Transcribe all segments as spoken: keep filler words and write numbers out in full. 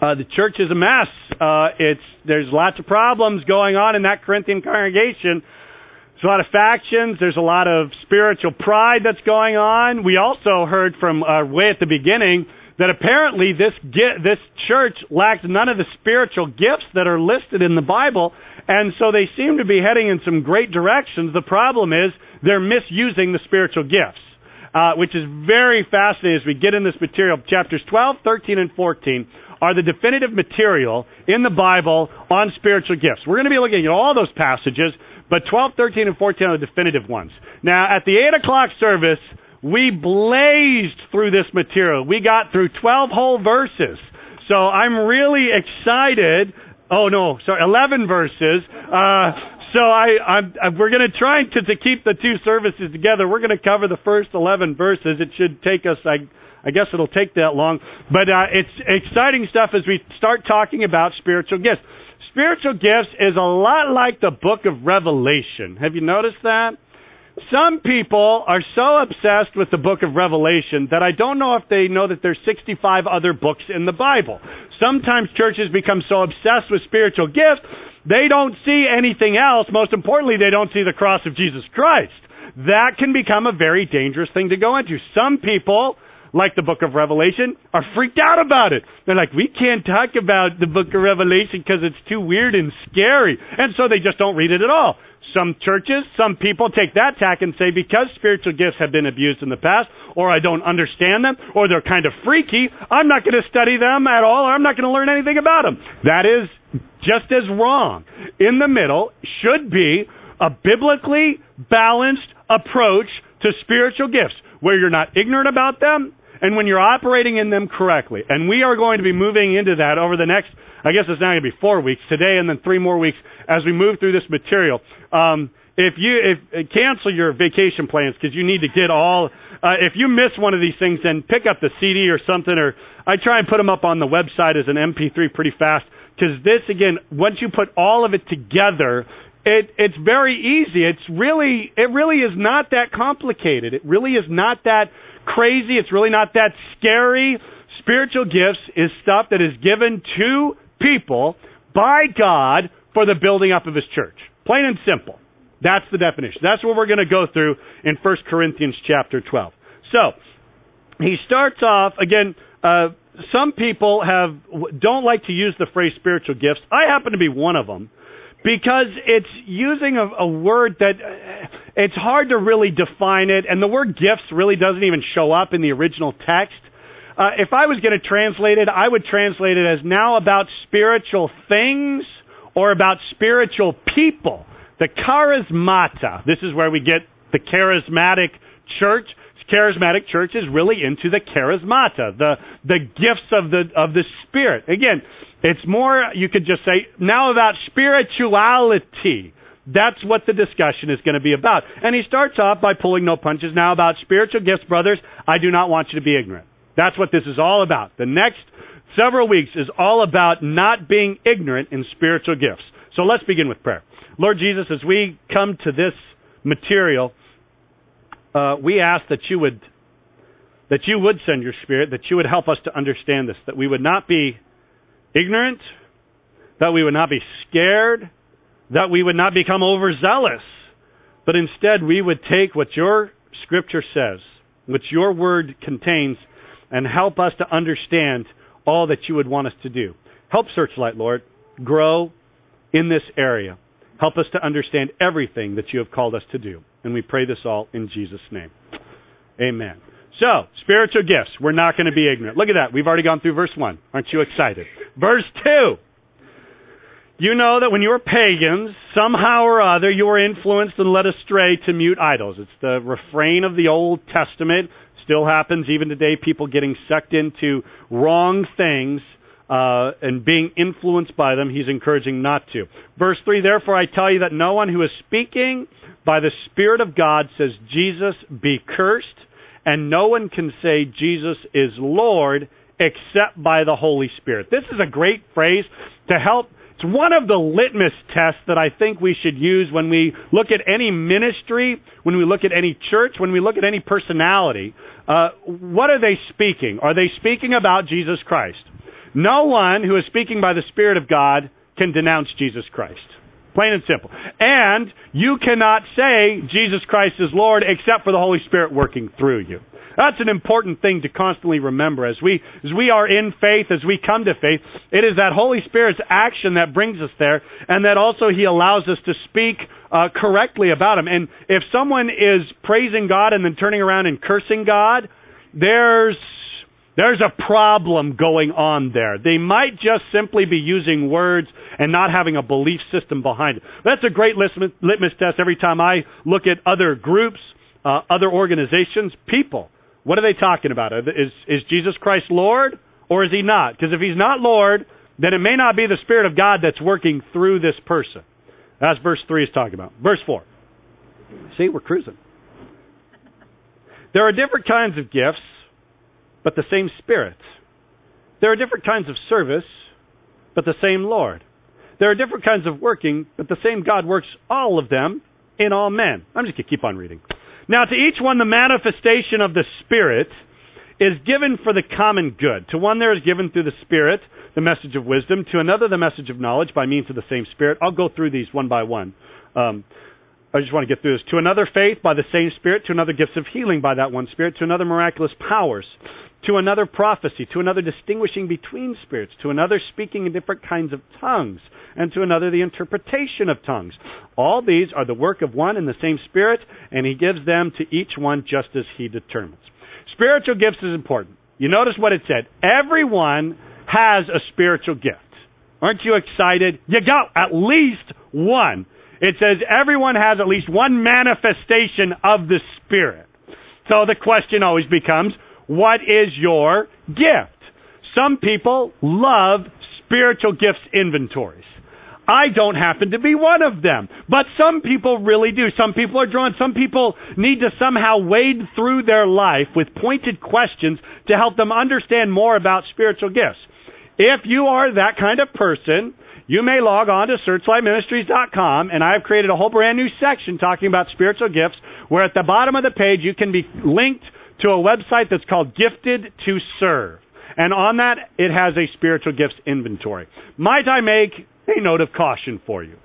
Uh, the church is a mess. Uh, it's there's lots of problems going on in that Corinthian congregation. There's a lot of factions. There's a lot of spiritual pride that's going on. We also heard from uh, way at the beginning that apparently this this church lacks none of the spiritual gifts that are listed in the Bible, and so they seem to be heading in some great directions. The problem is they're misusing the spiritual gifts, uh, which is very fascinating as we get in this material. Chapters twelve, thirteen, and fourteen are the definitive material in the Bible on spiritual gifts. We're going to be looking at all those passages, but twelve, thirteen, and fourteen are the definitive ones. Now, at the eight o'clock service, we blazed through this material. We got through twelve whole verses. So I'm really excited. Oh, no, sorry, eleven verses. Uh, so I, I'm, I, we're going to try to, to keep the two services together. We're going to cover the first eleven verses. It should take us, I, I guess it'll take that long. But uh, it's exciting stuff as we start talking about spiritual gifts. Spiritual gifts is a lot like the book of Revelation. Have you noticed that? Some people are so obsessed with the book of Revelation that I don't know if they know that there's sixty-five other books in the Bible. Sometimes churches become so obsessed with spiritual gifts, they don't see anything else. Most importantly, they don't see the cross of Jesus Christ. That can become a very dangerous thing to go into. Some people, like the book of Revelation, are freaked out about it. They're like, we can't talk about the book of Revelation because it's too weird and scary. And so they just don't read it at all. Some churches, some people take that tack and say, because spiritual gifts have been abused in the past, or I don't understand them, or they're kind of freaky, I'm not going to study them at all, or I'm not going to learn anything about them. That is just as wrong. In the middle should be a biblically balanced approach to spiritual gifts, where you're not ignorant about them, and when you're operating in them correctly. And we are going to be moving into that over the next, I guess it's now going to be four weeks, today and then three more weeks as we move through this material. Um, if you if uh, cancel your vacation plans because you need to get all, uh, if you miss one of these things, then pick up the C D or something, or I try and put them up on the website as an M P three pretty fast, because this, again, once you put all of it together, It, it's very easy. It's really, it really is not that complicated. It really is not that crazy. It's really not that scary. Spiritual gifts is stuff that is given to people by God for the building up of His church. Plain and simple. That's the definition. That's what we're going to go through in First Corinthians chapter twelve. So, he starts off, again, uh, some people have don't like to use the phrase spiritual gifts. I happen to be one of them, because it's using a, a word that uh, it's hard to really define it, and the word gifts really doesn't even show up in the original text. Uh, if I was going to translate it, I would translate it as now about spiritual things or about spiritual people. The charismata. This is where we get the charismatic church. Charismatic church is really into the charismata, the the gifts of the of the Spirit. Again, it's more, you could just say, now about spirituality. That's what the discussion is going to be about. And he starts off by pulling no punches. Now about spiritual gifts, brothers, I do not want you to be ignorant. That's what this is all about. The next several weeks is all about not being ignorant in spiritual gifts. So let's begin with prayer. Lord Jesus, as we come to this material, uh, we ask that you would that you would send your Spirit, that you would help us to understand this, that we would not be ignorant, that we would not be scared, that we would not become overzealous, but instead we would take what your Scripture says, what your Word contains, and help us to understand all that you would want us to do. Help Searchlight, Lord, grow in this area. Help us to understand everything that you have called us to do. And we pray this all in Jesus' name. Amen. So, spiritual gifts. We're not going to be ignorant. Look at that. We've already gone through verse one. Aren't you excited? Verse two. You know that when you were pagans, somehow or other, you were influenced and led astray to mute idols. It's the refrain of the Old Testament. Still happens even today. People getting sucked into wrong things uh, and being influenced by them. He's encouraging not to. Verse three, therefore I tell you that no one who is speaking by the Spirit of God says, Jesus be cursed, and no one can say Jesus is Lord except by the Holy Spirit. This is a great phrase to help. It's one of the litmus tests that I think we should use when we look at any ministry, when we look at any church, when we look at any personality. Uh, what are they speaking? Are they speaking about Jesus Christ? No one who is speaking by the Spirit of God can denounce Jesus Christ. Plain and simple. And you cannot say Jesus Christ is Lord except for the Holy Spirit working through you. That's an important thing to constantly remember. As we as we are in faith, as we come to faith, it is that Holy Spirit's action that brings us there, and that also He allows us to speak uh, correctly about Him. And if someone is praising God and then turning around and cursing God, there's there's a problem going on there. They might just simply be using words and not having a belief system behind it. That's a great litmus, litmus test every time I look at other groups, uh, other organizations, people. What are they talking about? Is, is Jesus Christ Lord, or is He not? Because if He's not Lord, then it may not be the Spirit of God that's working through this person. That's verse three is talking about. Verse four. See, we're cruising. There are different kinds of gifts, but the same Spirit. There are different kinds of service, but the same Lord. There are different kinds of working, but the same God works all of them in all men. I'm just going to keep on reading. Now, to each one, the manifestation of the Spirit is given for the common good. To one, there is given through the Spirit the message of wisdom. To another, the message of knowledge by means of the same Spirit. I'll go through these one by one. Um, I just want to get through this. To another, faith by the same Spirit. To another, gifts of healing by that one Spirit. To another, miraculous powers. To another, prophecy. To another, distinguishing between spirits. To another, speaking in different kinds of tongues. And to another, the interpretation of tongues. All these are the work of one and the same Spirit, and He gives them to each one just as He determines. Spiritual gifts is important. You notice what it said. Everyone has a spiritual gift. Aren't you excited? You got at least one. It says everyone has at least one manifestation of the Spirit. So the question always becomes, what is your gift? Some people love spiritual gifts inventories. I don't happen to be one of them. But some people really do. Some people are drawn. Some people need to somehow wade through their life with pointed questions to help them understand more about spiritual gifts. If you are that kind of person, you may log on to searchlight ministries dot com, and I've created a whole brand new section talking about spiritual gifts, where at the bottom of the page you can be linked to a website that's called Gifted to Serve. And on that, it has a spiritual gifts inventory. Might I make a note of caution for you?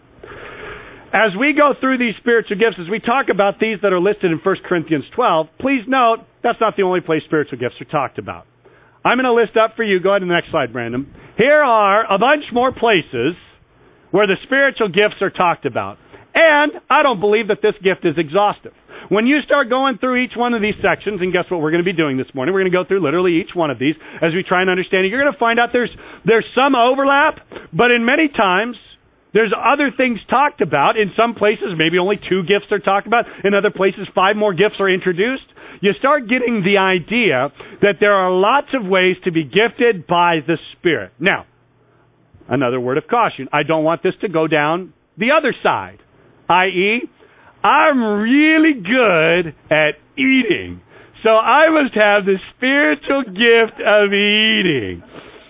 As we go through these spiritual gifts, as we talk about these that are listed in First Corinthians twelve, please note that's not the only place spiritual gifts are talked about. I'm going to list up for you, go ahead to the next slide, Brandon. Here are a bunch more places where the spiritual gifts are talked about. And I don't believe that this gift is exhaustive. When you start going through each one of these sections, and guess what we're going to be doing this morning? We're going to go through literally each one of these as we try and understand it. You're going to find out there's there's some overlap, but in many times there's other things talked about. In some places, maybe only two gifts are talked about. In other places, five more gifts are introduced. You start getting the idea that there are lots of ways to be gifted by the Spirit. Now, another word of caution. I don't want this to go down the other side, that is, I'm really good at eating. So I must have the spiritual gift of eating.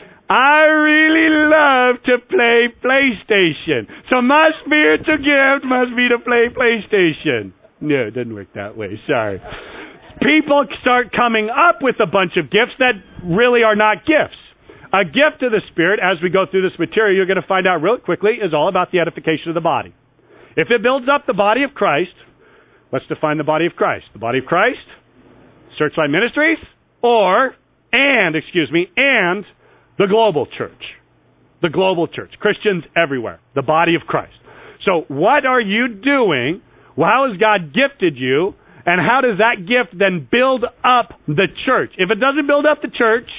I really love to play PlayStation. So my spiritual gift must be to play PlayStation. No, it doesn't work that way. Sorry. People start coming up with a bunch of gifts that really are not gifts. A gift of the Spirit, as we go through this material, you're going to find out real quickly, is all about the edification of the body. If it builds up the body of Christ, let's define the body of Christ. The body of Christ, Searchlight Ministries, or, and, excuse me, and the global church. The global church. Christians everywhere. The body of Christ. So what are you doing? How has God gifted you? And how does that gift then build up the church? If it doesn't build up the church,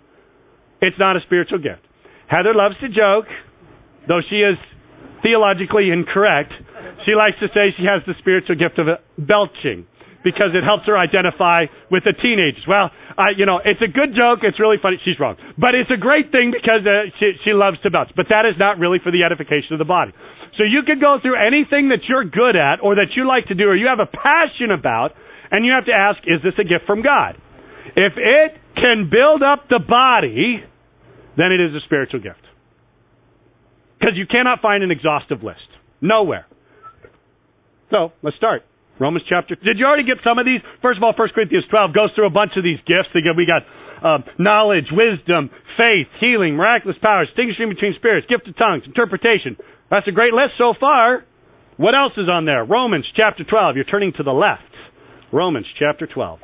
it's not a spiritual gift. Heather loves to joke, though she is theologically incorrect. She likes to say she has the spiritual gift of belching because it helps her identify with the teenagers. Well, I, you know, it's a good joke. It's really funny. She's wrong. But it's a great thing because uh, she, she loves to belch. But that is not really for the edification of the body. So you could go through anything that you're good at or that you like to do or you have a passion about, and you have to ask, is this a gift from God? If it can build up the body, then it is a spiritual gift. Because you cannot find an exhaustive list. Nowhere. So, let's start. Romans chapter... Did you already get some of these? First of all, First Corinthians twelve goes through a bunch of these gifts. We got uh, knowledge, wisdom, faith, healing, miraculous powers, distinguishing between spirits, gift of tongues, interpretation. That's a great list so far. What else is on there? Romans chapter twelve. You're turning to the left. Romans chapter twelve.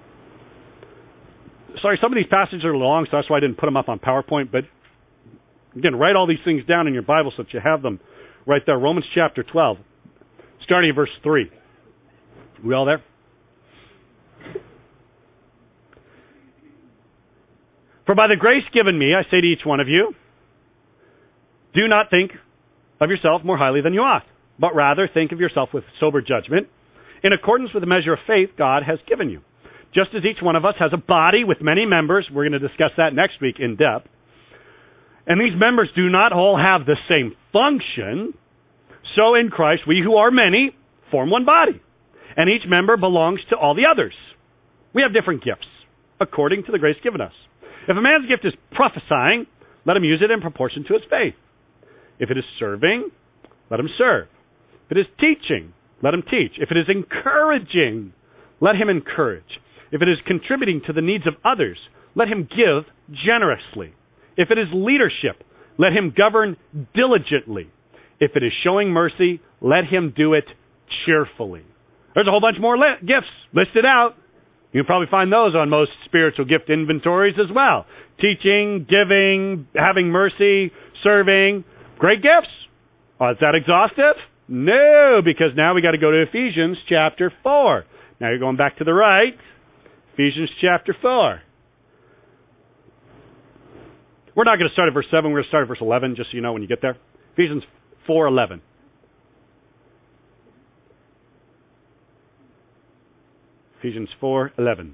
Sorry, some of these passages are long, so that's why I didn't put them up on PowerPoint. But again, write all these things down in your Bible so that you have them right there. Romans chapter twelve, starting at verse three. We all there? For by the grace given me, I say to each one of you, do not think of yourself more highly than you ought, but rather think of yourself with sober judgment, in accordance with the measure of faith God has given you. Just as each one of us has a body with many members, we're going to discuss that next week in depth, and these members do not all have the same function, so in Christ we who are many form one body, and each member belongs to all the others. We have different gifts, according to the grace given us. If a man's gift is prophesying, let him use it in proportion to his faith. If it is serving, let him serve. If it is teaching, let him teach. If it is encouraging, let him encourage. If it is contributing to the needs of others, let him give generously. If it is leadership, let him govern diligently. If it is showing mercy, let him do it cheerfully. There's a whole bunch more li- gifts listed out. You can probably find those on most spiritual gift inventories as well. Teaching, giving, having mercy, serving. Great gifts. Oh, is that exhaustive? No, because now we got to go to Ephesians chapter four. Now you're going back to the right. Ephesians chapter four. We're not going to start at verse seven. We're going to start at verse eleven, just so you know when you get there. Ephesians four eleven. Ephesians four eleven.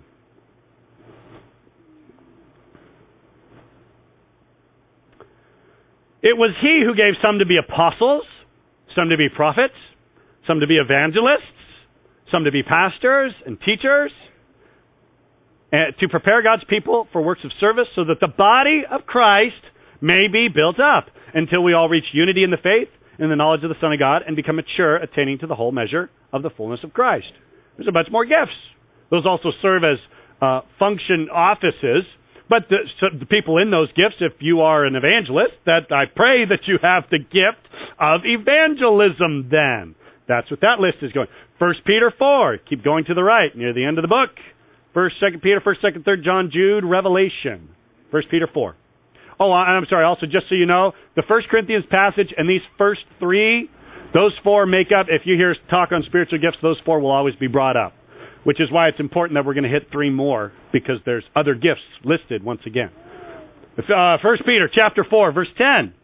It was he who gave some to be apostles, some to be prophets, some to be evangelists, some to be pastors and teachers, and to prepare God's people for works of service so that the body of Christ may be built up until we all reach unity in the faith and the knowledge of the Son of God and become mature, attaining to the whole measure of the fullness of Christ. There's a bunch more gifts. Those also serve as uh, function offices. But the, so the people in those gifts, if you are an evangelist, that I pray that you have the gift of evangelism then. That's what that list is going. First Peter four. Keep going to the right, near the end of the book. First, Second Peter, First, Second, Third John, Jude, Revelation. First Peter four. Oh, I'm sorry. Also, just so you know, the First Corinthians passage and these first three, those four make up, if you hear talk on spiritual gifts, those four will always be brought up. Which is why it's important that we're going to hit three more, because there's other gifts listed once again. Uh, First Peter chapter four, verse ten.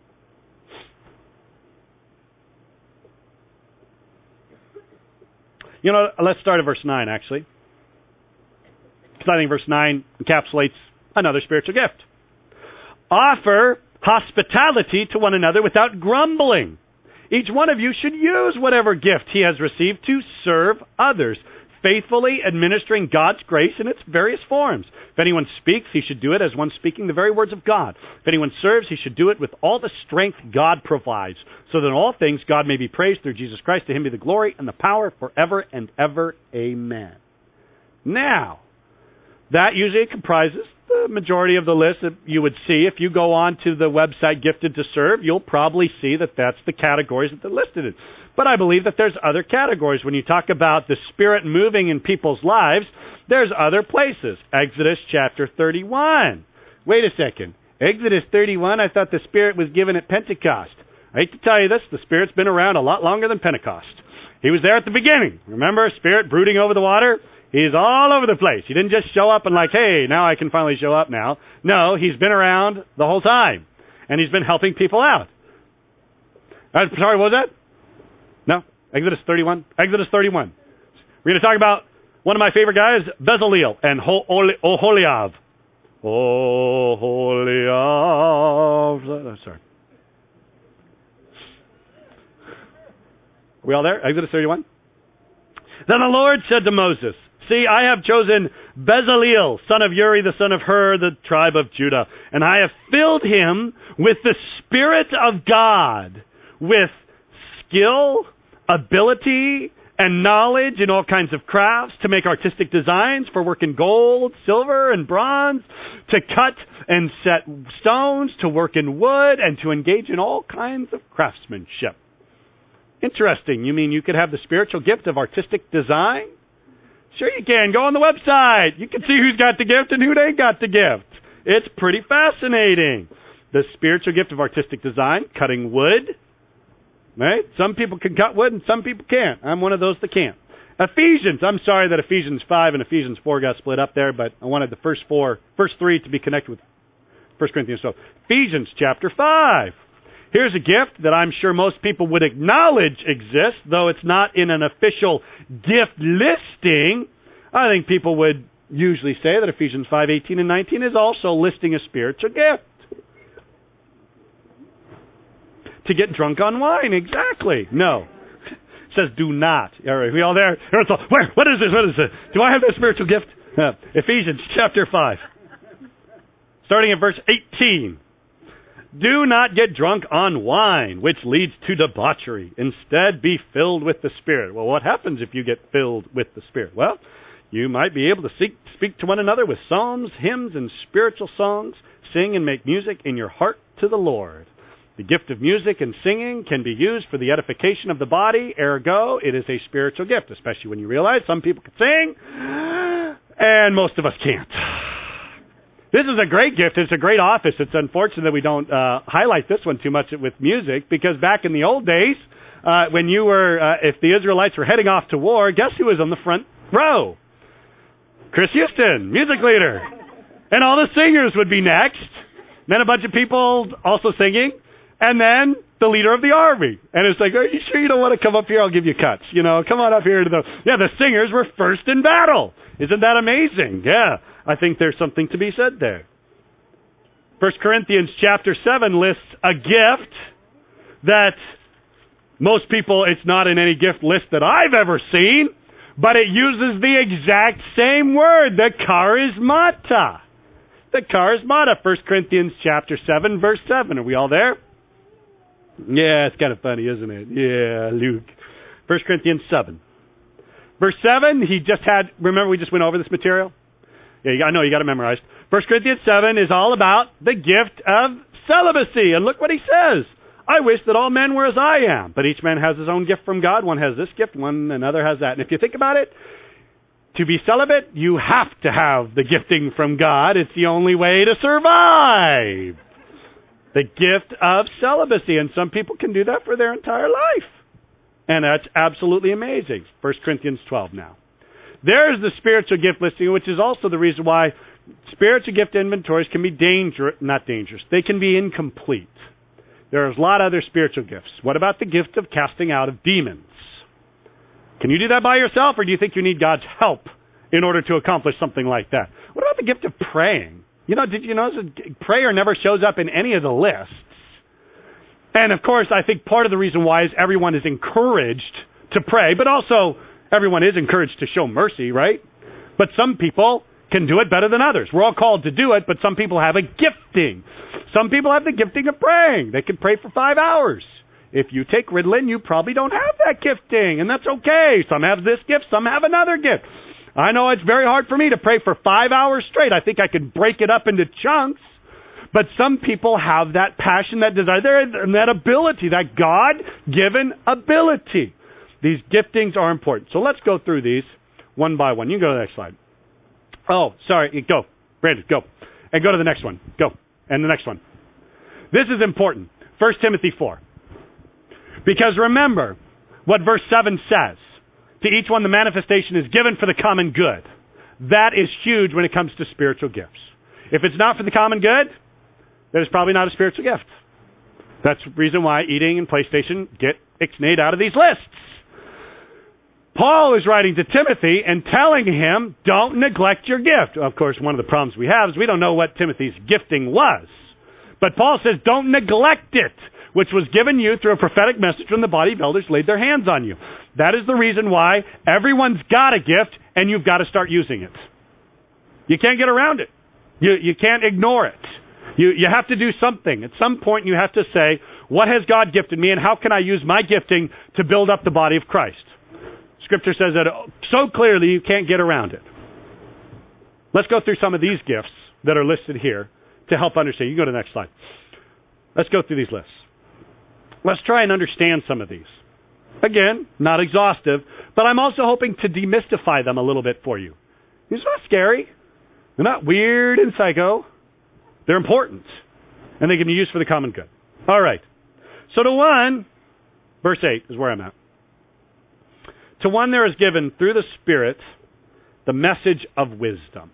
You know, let's start at verse nine, actually. Because I think verse nine encapsulates another spiritual gift. Offer hospitality to one another without grumbling. Each one of you should use whatever gift he has received to serve others, faithfully administering God's grace in its various forms. If anyone speaks, he should do it as one speaking the very words of God. If anyone serves, he should do it with all the strength God provides, so that in all things God may be praised through Jesus Christ. To him be the glory and the power forever and ever. Amen. Now, that usually comprises the majority of the list that you would see. If you go on to the website Gifted to Serve, you'll probably see that that's the categories that they're listed in. But I believe that there's other categories. When you talk about the Spirit moving in people's lives, there's other places. Exodus chapter thirty-one. Wait a second. Exodus thirty-one, I thought the Spirit was given at Pentecost. I hate to tell you this, the Spirit's been around a lot longer than Pentecost. He was there at the beginning. Remember, Spirit brooding over the water? He's all over the place. He didn't just show up and like, hey, now I can finally show up now. No, he's been around the whole time. And he's been helping people out. Uh, sorry, what was that? No? Exodus thirty-one? Exodus thirty-one. We're going to talk about one of my favorite guys, Bezaleel and Oholiab. Oholiab. Sorry. Are we all there? Exodus thirty-one? Then the Lord said to Moses, see, I have chosen Bezaleel, son of Uri, the son of Hur, the tribe of Judah, and I have filled him with the Spirit of God, with skill, ability, and knowledge in all kinds of crafts, to make artistic designs for work in gold, silver, and bronze, to cut and set stones, to work in wood, and to engage in all kinds of craftsmanship. Interesting. You mean you could have the spiritual gift of artistic design? Sure you can. Go on the website. You can see who's got the gift and who ain't got the gift. It's pretty fascinating. The spiritual gift of artistic design, cutting wood. Right? Some people can cut wood and some people can't. I'm one of those that can't. Ephesians. I'm sorry that Ephesians five and Ephesians four got split up there, but I wanted the first four, first three to be connected with First Corinthians twelve. Ephesians chapter five. Here's a gift that I'm sure most people would acknowledge exists, though it's not in an official gift listing. I think people would usually say that Ephesians five eighteen and nineteen is also listing a spiritual gift. To get drunk on wine, exactly. No. It says do not. All right, we all there? Where? What is this? What is this? Do I have that spiritual gift? Uh, Ephesians chapter five. Starting at verse eighteen. Do not get drunk on wine, which leads to debauchery. Instead, be filled with the Spirit. Well, what happens if you get filled with the Spirit? Well, you might be able to seek, speak to one another with psalms, hymns, and spiritual songs. Sing and make music in your heart to the Lord. The gift of music and singing can be used for the edification of the body. Ergo, it is a spiritual gift, especially when you realize some people can sing, and most of us can't. This is a great gift. It's a great office. It's unfortunate that we don't uh, highlight this one too much with music, because back in the old days, uh, when you were, uh, if the Israelites were heading off to war, guess who was on the front row? Chris Houston, music leader. And all the singers would be next. Then a bunch of people also singing. And then the leader of the army. And it's like, are you sure you don't want to come up here? I'll give you cuts. You know, come on up here to the... Yeah, the singers were first in battle. Isn't that amazing? Yeah. I think there's something to be said there. First Corinthians chapter seven lists a gift that most people, it's not in any gift list that I've ever seen, but it uses the exact same word, the charismata. The charismata, First Corinthians chapter seven, verse seven. Are we all there? Yeah, it's kind of funny, isn't it? Yeah, Luke. First Corinthians seven. Verse seven, he just had, remember we just went over this material? Yeah, I know, you got it memorized. First Corinthians seven is all about the gift of celibacy. And look what he says. I wish that all men were as I am. But each man has his own gift from God. One has this gift, one another has that. And if you think about it, to be celibate, you have to have the gifting from God. It's the only way to survive. The gift of celibacy. And some people can do that for their entire life. And that's absolutely amazing. First Corinthians twelve now. There's the spiritual gift listing, which is also the reason why spiritual gift inventories can be dangerous, not dangerous, they can be incomplete. There's a lot of other spiritual gifts. What about the gift of casting out of demons? Can you do that by yourself, or do you think you need God's help in order to accomplish something like that? What about the gift of praying? You know, did you notice that prayer never shows up in any of the lists? And of course, I think part of the reason why is everyone is encouraged to pray, but also everyone is encouraged to show mercy, right? But some people can do it better than others. We're all called to do it, but some people have a gifting. Some people have the gifting of praying. They can pray for five hours. If you take Ritalin, you probably don't have that gifting, and that's okay. Some have this gift, some have another gift. I know it's very hard for me to pray for five hours straight. I think I could break it up into chunks. But some people have that passion, that desire, and that ability, that God-given ability. These giftings are important. So let's go through these one by one. You can go to the next slide. Oh, sorry. Go. Brandon, go. And go to the next one. Go. And the next one. This is important. First Timothy four. Because remember what verse seven says. To each one the manifestation is given for the common good. That is huge when it comes to spiritual gifts. If it's not for the common good, then it's probably not a spiritual gift. That's the reason why eating and PlayStation get ixnayed out of these lists. Paul is writing to Timothy and telling him, don't neglect your gift. Of course, one of the problems we have is we don't know what Timothy's gifting was. But Paul says, don't neglect it, which was given you through a prophetic message from the body of elders laid their hands on you. That is the reason why everyone's got a gift, and you've got to start using it. You can't get around it. You, you can't ignore it. You, you have to do something. At some point, you have to say, what has God gifted me, and how can I use my gifting to build up the body of Christ? Scripture says that so clearly you can't get around it. Let's go through some of these gifts that are listed here to help understand. You can go to the next slide. Let's go through these lists. Let's try and understand some of these. Again, not exhaustive, but I'm also hoping to demystify them a little bit for you. These are not scary. They're not weird and psycho. They're important, and they can be used for the common good. All right. So to one, verse eight is where I'm at. To one there is given through the Spirit the message of wisdom.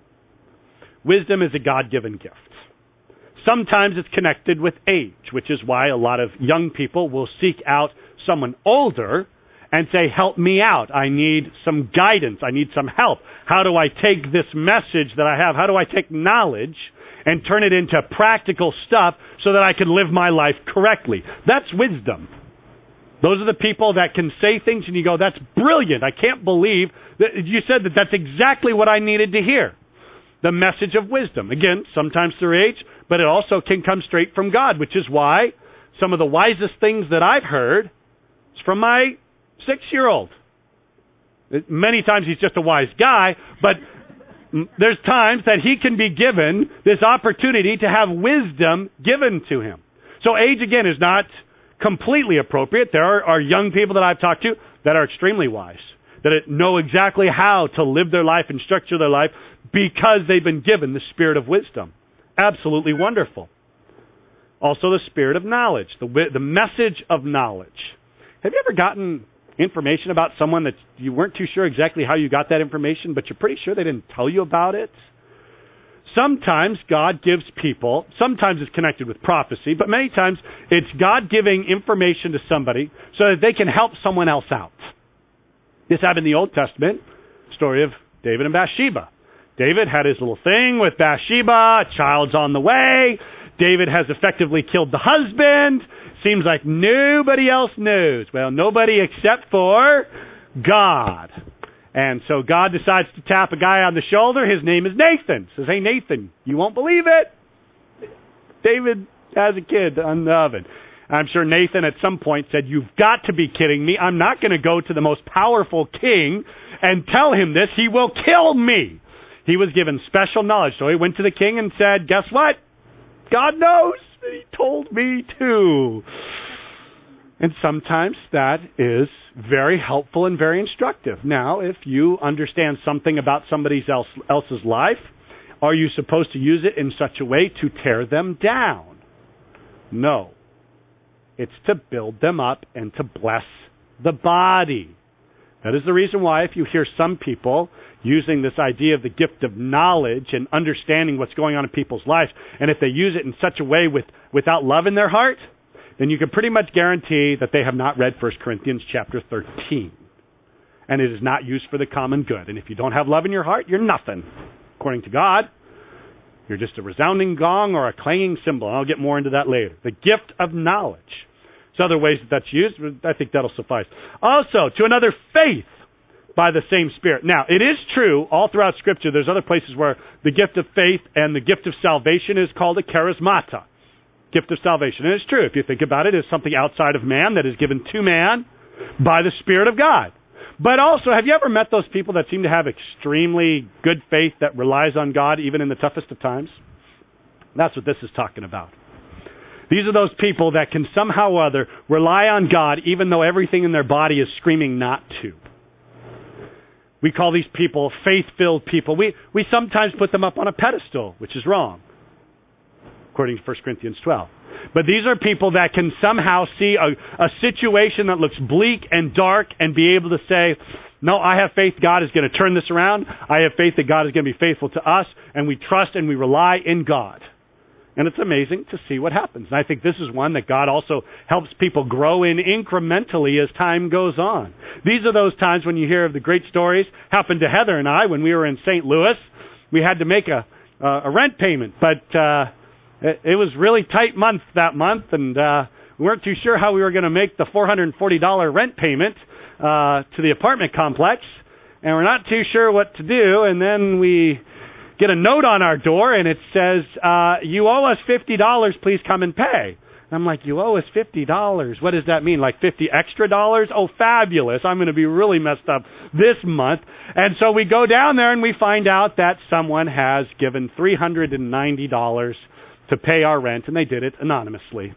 Wisdom is a God-given gift. Sometimes it's connected with age, which is why a lot of young people will seek out someone older and say, help me out. I need some guidance. I need some help. How do I take this message that I have? How do I take knowledge and turn it into practical stuff so that I can live my life correctly? That's wisdom. Those are the people that can say things and you go, that's brilliant. I can't believe that you said that. That's exactly what I needed to hear. The message of wisdom. Again, sometimes through age, but it also can come straight from God, which is why some of the wisest things that I've heard is from my six-year-old. Many times he's just a wise guy, but there's times that he can be given this opportunity to have wisdom given to him. So age, again, is not completely appropriate. There are, are young people that I've talked to that are extremely wise, that know exactly how to live their life and structure their life because they've been given the spirit of wisdom. Absolutely wonderful. Also the spirit of knowledge, the, the message of knowledge. Have you ever gotten information about someone that you weren't too sure exactly how you got that information, but you're pretty sure they didn't tell you about it? Sometimes God gives people, sometimes it's connected with prophecy, but many times it's God giving information to somebody so that they can help someone else out. This happened in the Old Testament, story of David and Bathsheba. David had his little thing with Bathsheba, a child's on the way. David has effectively killed the husband. Seems like nobody else knows. Well, nobody except for God. And so God decides to tap a guy on the shoulder. His name is Nathan. Says, hey, Nathan, you won't believe it. David has a kid in the oven. I'm sure Nathan at some point said, you've got to be kidding me. I'm not going to go to the most powerful king and tell him this. He will kill me. He was given special knowledge. So he went to the king and said, guess what? God knows. He told me to. And sometimes that is very helpful and very instructive. Now, if you understand something about somebody else, else's life, are you supposed to use it in such a way to tear them down? No. It's to build them up and to bless the body. That is the reason why if you hear some people using this idea of the gift of knowledge and understanding what's going on in people's lives, and if they use it in such a way with, without love in their heart, then you can pretty much guarantee that they have not read First Corinthians chapter thirteen. And it is not used for the common good. And if you don't have love in your heart, you're nothing. According to God, you're just a resounding gong or a clanging cymbal. And I'll get more into that later. The gift of knowledge. There's other ways that that's used, but I think that'll suffice. Also, to another, faith by the same Spirit. Now, it is true, all throughout Scripture, there's other places where the gift of faith and the gift of salvation is called a charismata. Gift of salvation. And it's true, if you think about it, it's something outside of man that is given to man by the Spirit of God. But also, have you ever met those people that seem to have extremely good faith that relies on God even in the toughest of times? That's what this is talking about. These are those people that can somehow or other rely on God even though everything in their body is screaming not to. We call these people faith-filled people. We, we sometimes put them up on a pedestal, which is wrong, according to First Corinthians twelve. But these are people that can somehow see a, a situation that looks bleak and dark and be able to say, no, I have faith God is going to turn this around. I have faith that God is going to be faithful to us, and we trust and we rely in God. And it's amazing to see what happens. And I think this is one that God also helps people grow in incrementally as time goes on. These are those times when you hear of the great stories. Happened to Heather and I when we were in Saint Louis. We had to make a, uh, a rent payment, but uh, it, it was really tight month that month, and uh, we weren't too sure how we were going to make the four hundred forty dollars rent payment uh, to the apartment complex, and we're not too sure what to do, and then we get a note on our door, and it says, uh, you owe us fifty dollars, please come and pay. I'm like, you owe us fifty dollars. What does that mean? Like fifty extra dollars? Oh, fabulous. I'm going to be really messed up this month. And so we go down there and we find out that someone has given three hundred ninety dollars to pay our rent, and they did it anonymously.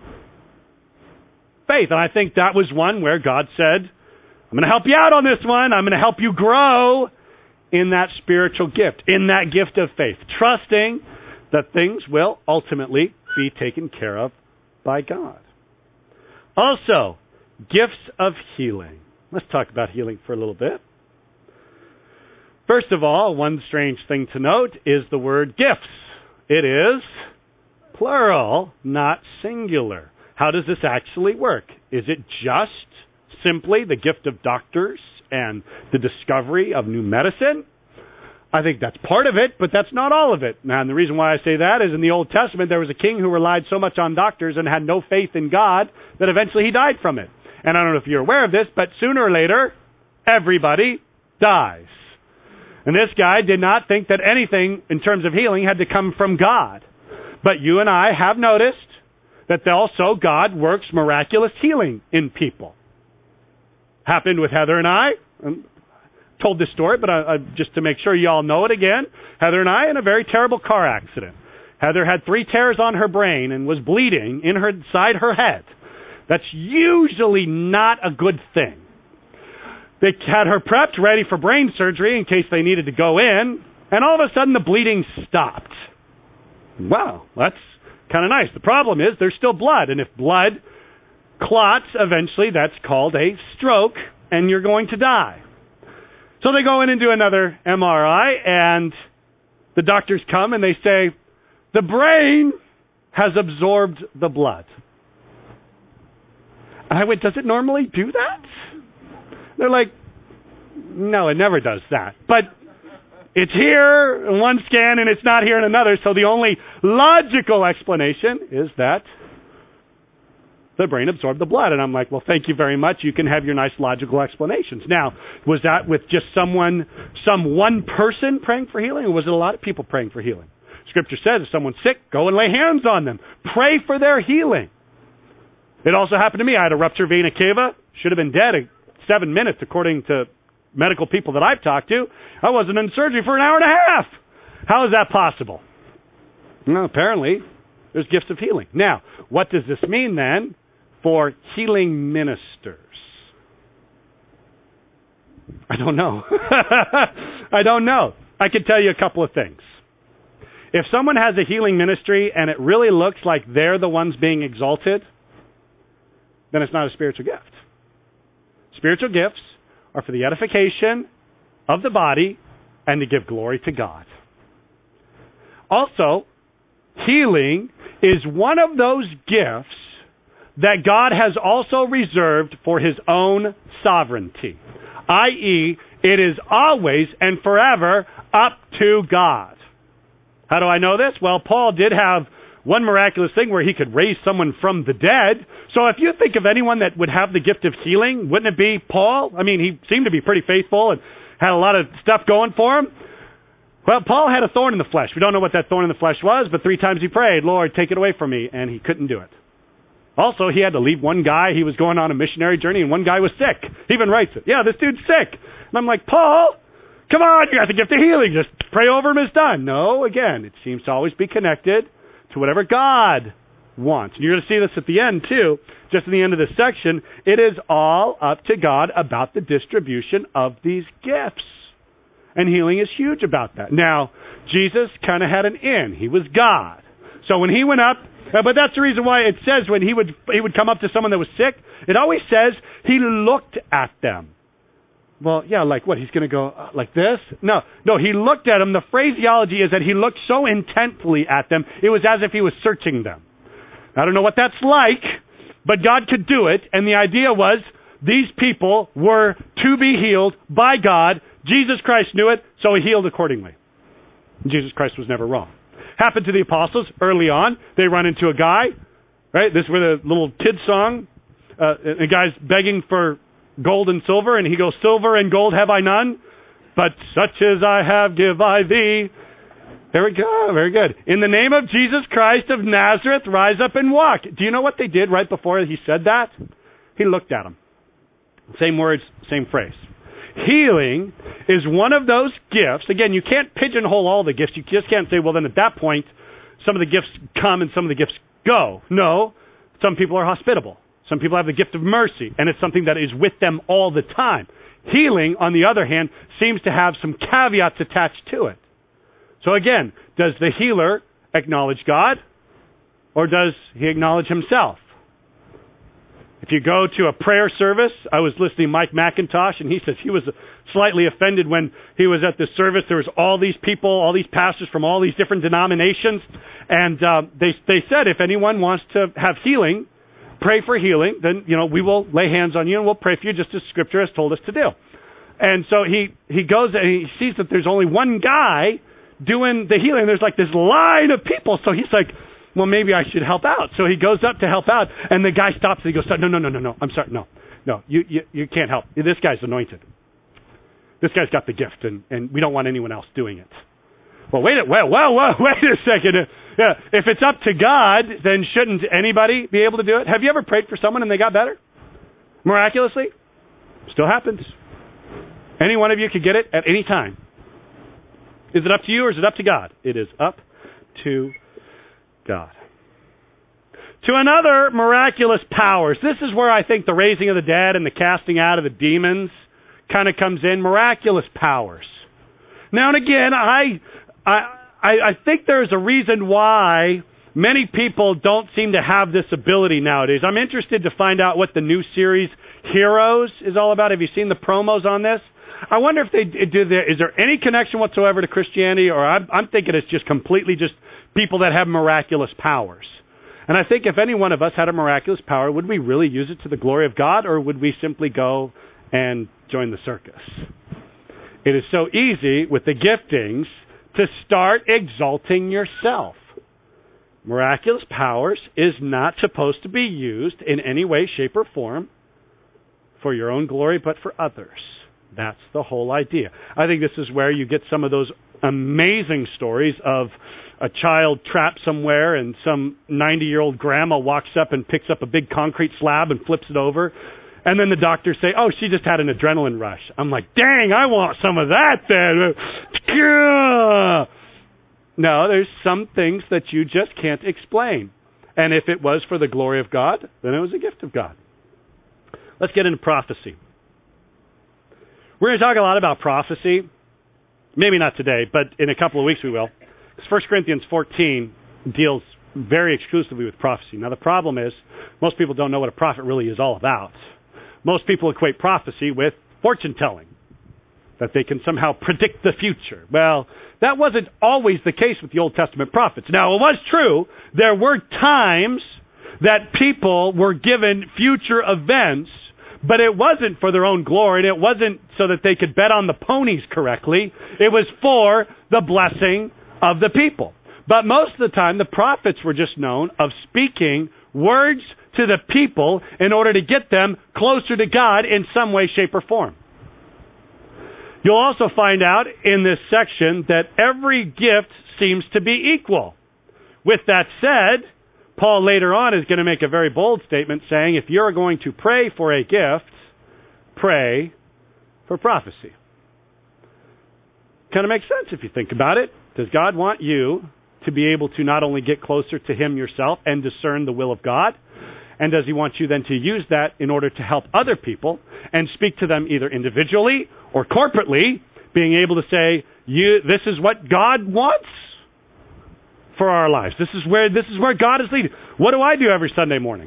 Faith. And I think that was one where God said, I'm going to help you out on this one. I'm going to help you grow in that spiritual gift, in that gift of faith, trusting that things will ultimately be taken care of by God. Also, gifts of healing. Let's talk about healing for a little bit. First of all, one strange thing to note is the word gifts. It is plural, not singular. How does this actually work? Is it just simply the gift of doctors and the discovery of new medicine? I think that's part of it, but that's not all of it. Now, and the reason why I say that is in the Old Testament, there was a king who relied so much on doctors and had no faith in God that eventually he died from it. And I don't know if you're aware of this, but sooner or later, everybody dies. And this guy did not think that anything in terms of healing had to come from God. But you and I have noticed that also God works miraculous healing in people. Happened with Heather and I. Told this story, but I, I, just to make sure you all know it again, Heather and I in a very terrible car accident. Heather had three tears on her brain and was bleeding in her inside her head. That's usually not a good thing. They had her prepped, ready for brain surgery in case they needed to go in, and all of a sudden the bleeding stopped. Wow, that's kind of nice. The problem is there's still blood, and if blood clots, eventually that's called a stroke, and you're going to die. So they go in and do another M R I, and the doctors come and they say, the brain has absorbed the blood. And I went, does it normally do that? They're like, no, it never does that. But it's here in one scan and it's not here in another, so the only logical explanation is that the brain absorbed the blood. And I'm like, well, thank you very much. You can have your nice logical explanations. Now, was that with just someone, some one person praying for healing, or was it a lot of people praying for healing? Scripture says if someone's sick, go and lay hands on them. Pray for their healing. It also happened to me. I had a rupture vena cava. Should have been dead in seven minutes, according to medical people that I've talked to. I wasn't in surgery for an hour and a half. How is that possible? Well, apparently, there's gifts of healing. Now, what does this mean then for healing ministers? I don't know. I don't know. I can tell you a couple of things. If someone has a healing ministry and it really looks like they're the ones being exalted, then it's not a spiritual gift. Spiritual gifts are for the edification of the body and to give glory to God. Also, healing is one of those gifts that God has also reserved for his own sovereignty, that is, it is always and forever up to God. How do I know this? Well, Paul did have one miraculous thing where he could raise someone from the dead. So if you think of anyone that would have the gift of healing, wouldn't it be Paul? I mean, he seemed to be pretty faithful and had a lot of stuff going for him. Well, Paul had a thorn in the flesh. We don't know what that thorn in the flesh was, but three times he prayed, Lord, take it away from me, and he couldn't do it. Also, he had to leave one guy. He was going on a missionary journey, and one guy was sick. He even writes it. Yeah, this dude's sick. And I'm like, Paul, come on, you got the gift of healing. Just pray over him, it's done. No, again, it seems to always be connected to whatever God wants. And you're going to see this at the end, too. Just in the end of this section, it is all up to God about the distribution of these gifts. And healing is huge about that. Now, Jesus kind of had an in. He was God. So when he went up, uh, but that's the reason why it says when he would he would come up to someone that was sick, it always says he looked at them. Well, yeah, like what? He's going to go uh, like this? No, no, he looked at them. The phraseology is that he looked so intently at them, it was as if he was searching them. I don't know what that's like, but God could do it, and the idea was these people were to be healed by God. Jesus Christ knew it, so he healed accordingly. Jesus Christ was never wrong. Happened to the apostles early on. They run into a guy, right? This is where the little kid song, uh, a guy's begging for gold and silver, and he goes, silver and gold have I none, but such as I have give I thee. There we go. Very good. In the name of Jesus Christ of Nazareth, rise up and walk. Do you know what they did right before he said that? He looked at them. Same words, same phrase. Healing is one of those gifts. Again, you can't pigeonhole all the gifts. You just can't say, well, then at that point, some of the gifts come and some of the gifts go. No. Some people are hospitable. Some people have the gift of mercy, and it's something that is with them all the time. Healing, on the other hand, seems to have some caveats attached to it. So again, does the healer acknowledge God, or does he acknowledge himself? If you go to a prayer service, I was listening to Mike McIntosh, and he says he was slightly offended when he was at this service. There was all these people, all these pastors from all these different denominations, and uh, they they said if anyone wants to have healing, pray for healing, then you know we will lay hands on you and we'll pray for you just as Scripture has told us to do. And so he he goes and he sees that there's only one guy doing the healing. There's like this line of people. So he's like, well, maybe I should help out. So he goes up to help out, and the guy stops and he goes, no, no, no, no, no. I'm sorry. No, no, you, you, you can't help. This guy's anointed. This guy's got the gift, and, and we don't want anyone else doing it. Well, wait a, well, well, well, wait a second. Yeah, if it's up to God, then shouldn't anybody be able to do it? Have you ever prayed for someone and they got better? Miraculously? Still happens. Any one of you could get it at any time. Is it up to you or is it up to God? It is up to God. To another miraculous powers. This is where I think the raising of the dead and the casting out of the demons kind of comes in. Miraculous powers. Now and again, I, I, I think there's a reason why many people don't seem to have this ability nowadays. I'm interested to find out what the new series Heroes is all about. Have you seen the promos on this? I wonder if they do. There is there any connection whatsoever to Christianity, or I'm, I'm thinking it's just completely just people that have miraculous powers. And I think if any one of us had a miraculous power, would we really use it to the glory of God, or would we simply go and join the circus? It is so easy with the giftings to start exalting yourself. Miraculous powers is not supposed to be used in any way, shape, or form for your own glory, but for others. That's the whole idea. I think this is where you get some of those amazing stories of a child trapped somewhere and some ninety-year-old grandma walks up and picks up a big concrete slab and flips it over. And then the doctors say, oh, she just had an adrenaline rush. I'm like, dang, I want some of that then. No, there's some things that you just can't explain. And if it was for the glory of God, then it was a gift of God. Let's get into prophecy. We're going to talk a lot about prophecy. Maybe not today, but in a couple of weeks we will. Because First Corinthians fourteen deals very exclusively with prophecy. Now the problem is, most people don't know what a prophet really is all about. Most people equate prophecy with fortune telling, that they can somehow predict the future. Well, that wasn't always the case with the Old Testament prophets. Now, it was true. There were times that people were given future events, but it wasn't for their own glory, and it wasn't so that they could bet on the ponies correctly. It was for the blessing of the people. But most of the time, the prophets were just known of speaking words to the people in order to get them closer to God in some way, shape, or form. You'll also find out in this section that every gift seems to be equal. With that said, Paul later on is going to make a very bold statement saying, if you're going to pray for a gift, pray for prophecy. Kind of makes sense if you think about it. Does God want you to be able to not only get closer to Him yourself and discern the will of God, and does He want you then to use that in order to help other people and speak to them either individually or corporately, being able to say, "You, this is what God wants for our lives. This is where this is where God is leading." What do I do every Sunday morning?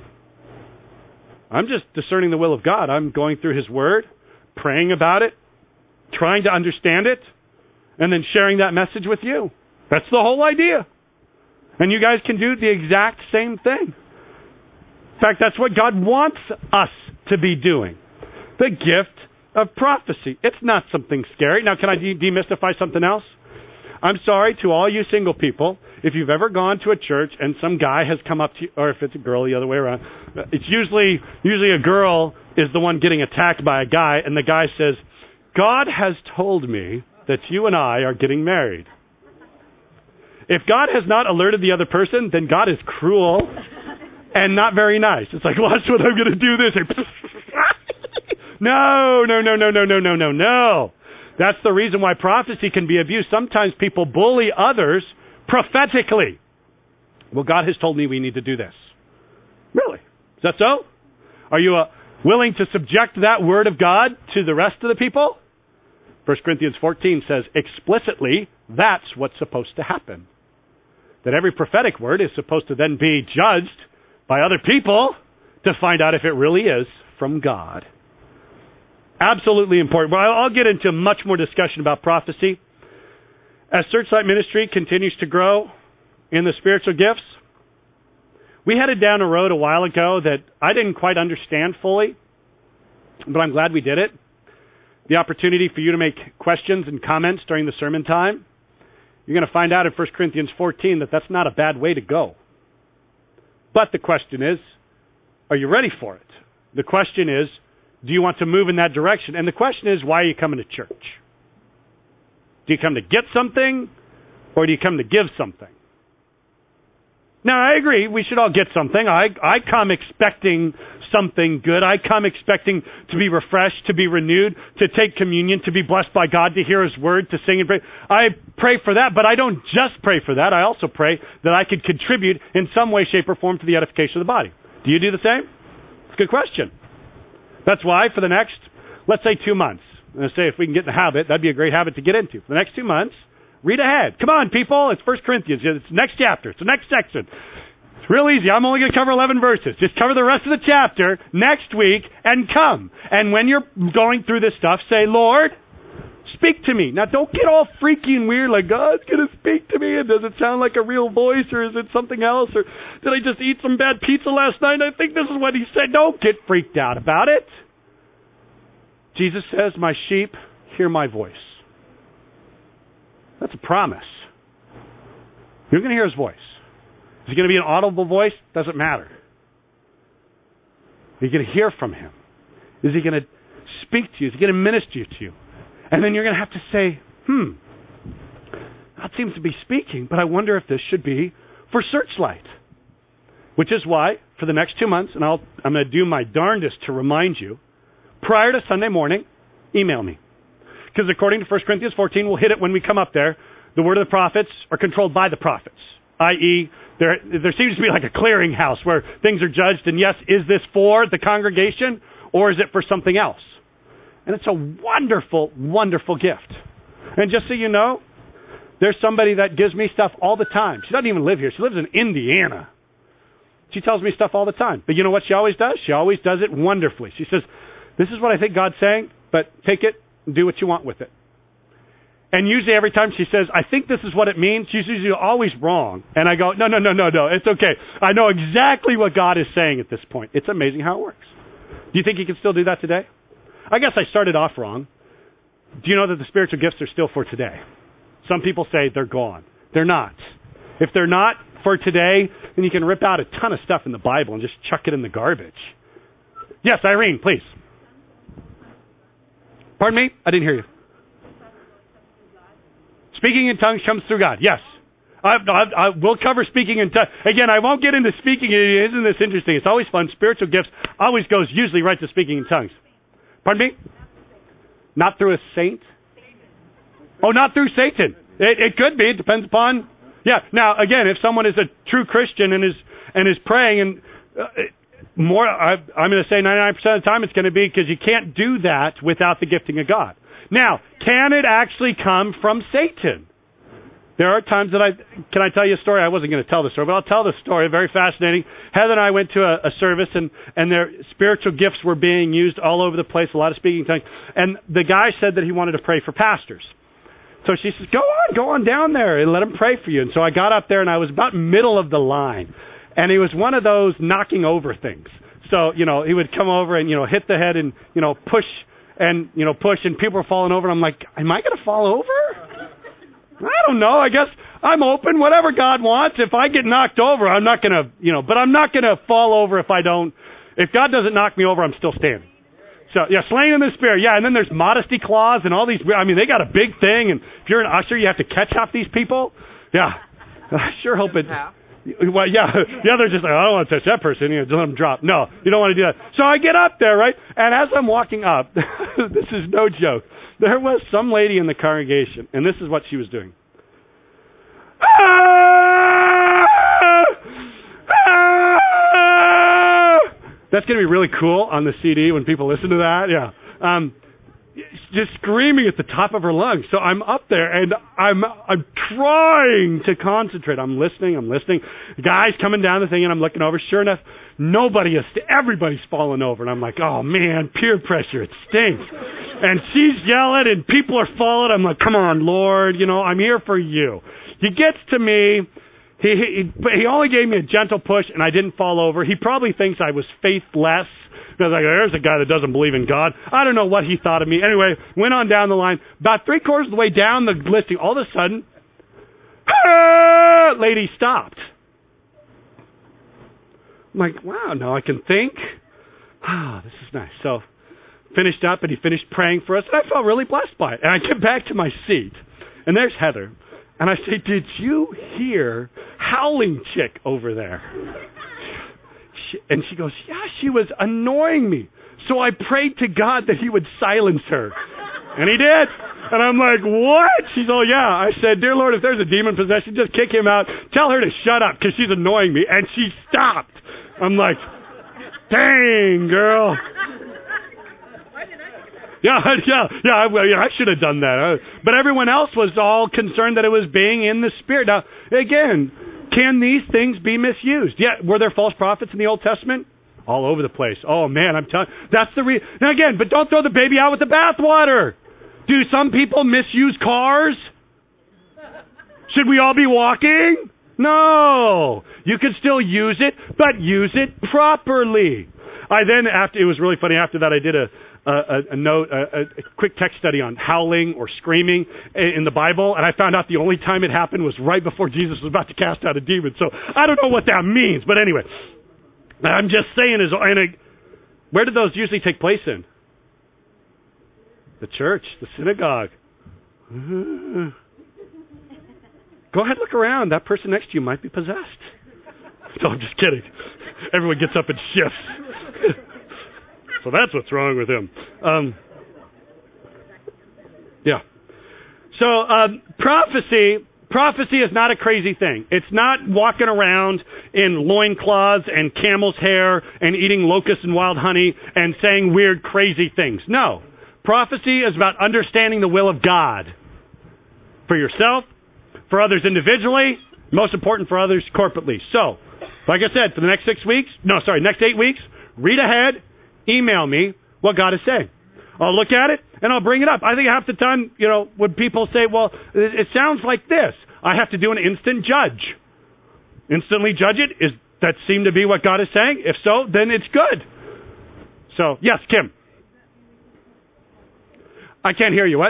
I'm just discerning the will of God. I'm going through His Word, praying about it, trying to understand it, and then sharing that message with you. That's the whole idea. And you guys can do the exact same thing. In fact, that's what God wants us to be doing. The gift of prophecy. It's not something scary. Now, can I de- demystify something else? I'm sorry to all you single people. If you've ever gone to a church and some guy has come up to you, or if it's a girl, the other way around, it's usually usually a girl is the one getting attacked by a guy, and the guy says, "God has told me that you and I are getting married." If God has not alerted the other person, then God is cruel and not very nice. It's like, watch what I'm going to do this. No, no, no, no, no, no, no, no, no. That's the reason why prophecy can be abused. Sometimes people bully others prophetically. Well, God has told me we need to do this. Really? Is that so? Are you uh, willing to subject that word of God to the rest of the people? First Corinthians fourteen says explicitly that's what's supposed to happen. That every prophetic word is supposed to then be judged by other people to find out if it really is from God. Absolutely important. Well, I'll get into much more discussion about prophecy. As Searchlight Ministry continues to grow in the spiritual gifts, we headed down a road a while ago that I didn't quite understand fully, but I'm glad we did it. The opportunity for you to make questions and comments during the sermon time. You're going to find out in First Corinthians fourteen that that's not a bad way to go. But the question is, are you ready for it? The question is, do you want to move in that direction? And the question is, why are you coming to church? Do you come to get something, or do you come to give something? Now, I agree, we should all get something. I, I come expecting something good. I come expecting to be refreshed, to be renewed, to take communion, to be blessed by God, to hear His Word, to sing and pray. I pray for that, but I don't just pray for that. I also pray that I could contribute in some way, shape, or form to the edification of the body. Do you do the same? It's a good question. That's why for the next, let's say two months, I'm going to say if we can get in the habit, that'd be a great habit to get into. For the next two months, read ahead. Come on, people. It's First Corinthians. It's the next chapter. It's the next section. It's real easy. I'm only going to cover eleven verses. Just cover the rest of the chapter next week and come. And when you're going through this stuff, say, Lord, speak to me. Now, don't get all freaky and weird like, God's going to speak to me. And does it sound like a real voice or is it something else? Or did I just eat some bad pizza last night? I think this is what He said. Don't get freaked out about it. Jesus says, my sheep hear my voice. That's a promise. You're going to hear His voice. Is it going to be an audible voice? Doesn't matter. Are you going to hear from Him? Is He going to speak to you? Is He going to minister to you? And then you're going to have to say, hmm, God seems to be speaking, but I wonder if this should be for Searchlight. Which is why, for the next two months, and I'll, I'm going to do my darndest to remind you, prior to Sunday morning, email me. Because according to First Corinthians fourteen, we'll hit it when we come up there, the word of the prophets are controlled by the prophets, that is, there, there seems to be like a clearinghouse where things are judged, and yes, is this for the congregation, or is it for something else? And it's a wonderful, wonderful gift. And just so you know, there's somebody that gives me stuff all the time. She doesn't even live here. She lives in Indiana. She tells me stuff all the time. But you know what she always does? She always does it wonderfully. She says, this is what I think God's saying, but take it and do what you want with it. And usually every time she says, I think this is what it means, she's usually always wrong. And I go, no, no, no, no, no, it's okay. I know exactly what God is saying at this point. It's amazing how it works. Do you think you can still do that today? I guess I started off wrong. Do you know that the spiritual gifts are still for today? Some people say they're gone. They're not. If they're not for today, then you can rip out a ton of stuff in the Bible and just chuck it in the garbage. Yes, Irene, please. Pardon me? I didn't hear you. Speaking in tongues comes through God. Yes. I, I, I will cover speaking in tongues. Again, I won't get into speaking. Isn't this interesting? It's always fun. Spiritual gifts always goes usually right to speaking in tongues. Pardon me? Not through a saint? Oh, not through Satan. It, it could be. It depends upon... Yeah. Now, again, if someone is a true Christian and is and is praying, and uh, more, I, I'm going to say ninety-nine percent of the time it's going to be because you can't do that without the gifting of God. Now, can it actually come from Satan? There are times that I... Can I tell you a story? I wasn't going to tell the story, but I'll tell the story. Very fascinating. Heather and I went to a, a service, and, and their spiritual gifts were being used all over the place, a lot of speaking tongues. And the guy said that he wanted to pray for pastors. So she says, go on, go on down there and let him pray for you. And so I got up there, and I was about middle of the line. And he was one of those knocking over things. So, you know, he would come over and, you know, hit the head and, you know, push... And, you know, push, and people are falling over, and I'm like, am I going to fall over? I don't know. I guess I'm open. Whatever God wants. If I get knocked over, I'm not going to, you know, but I'm not going to fall over if I don't. If God doesn't knock me over, I'm still standing. So, yeah, slain in the spirit. Yeah, and then there's modesty clause and all these. I mean, they got a big thing, and if you're an usher, you have to catch up these people. Yeah. I sure hope it... Well, yeah, the other's just like, I don't want to touch that person. You know, just let them drop. No, you don't want to do that. So I get up there, right? And as I'm walking up, this is no joke, there was some lady in the congregation, and this is what she was doing. Ah! Ah! That's going to be really cool on the C D when people listen to that. Yeah. Um, just screaming at the top of her lungs. So I'm up there and I'm I'm trying to concentrate. I'm listening. I'm listening. The guy's coming down the thing and I'm looking over. Sure enough, nobody is. Everybody's falling over, and I'm like, oh man, peer pressure. It stinks. And she's yelling and people are falling. I'm like, come on, Lord. You know, I'm here for you. He gets to me. He, he he only gave me a gentle push, and I didn't fall over. He probably thinks I was faithless. Because like, there's a guy that doesn't believe in God. I don't know what he thought of me. Anyway, went on down the line. About three quarters of the way down the listing, all of a sudden, ah, lady stopped. I'm like, wow, now I can think. Ah, this is nice. So, finished up, and he finished praying for us, and I felt really blessed by it. And I get back to my seat, and there's Heather. And I say, did you hear howling chick over there? She, and she goes, yeah, she was annoying me. So I prayed to God that he would silence her. And he did. And I'm like, what? She's all, yeah. I said, dear Lord, if there's a demon possession, just kick him out. Tell her to shut up because she's annoying me. And she stopped. I'm like, dang, girl. Yeah, yeah, yeah, I, yeah, I should have done that. Uh, but everyone else was all concerned that it was being in the Spirit. Now, again, can these things be misused? Yeah, were there false prophets in the Old Testament? All over the place. Oh, man, I'm telling you. That's the re- Now, again, but don't throw the baby out with the bathwater. Do some people misuse cars? Should we all be walking? No. You can still use it, but use it properly. I then, after it was really funny, after that I did a A, a note, a, a quick text study on howling or screaming in the Bible, and I found out the only time it happened was right before Jesus was about to cast out a demon. So I don't know what that means, but anyway, I'm just saying is, and a, where did those usually take place in? The church, the synagogue. Uh, go ahead, look around. That person next to you might be possessed. No, I'm just kidding. Everyone gets up and shifts. So that's what's wrong with him. Um, yeah. So um, prophecy, prophecy is not a crazy thing. It's not walking around in loincloths and camel's hair and eating locusts and wild honey and saying weird, crazy things. No. Prophecy is about understanding the will of God for yourself, for others individually, most important for others corporately. So, like I said, for the next six weeks, no, sorry, next eight weeks, read ahead. Email me what God is saying. I'll look at it, and I'll bring it up. I think half the time, you know, when people say, well, it, it sounds like this, I have to do an instant judge. Instantly judge it? Is that seem to be what God is saying? If so, then it's good. So, yes, Kim. I can't hear you. What?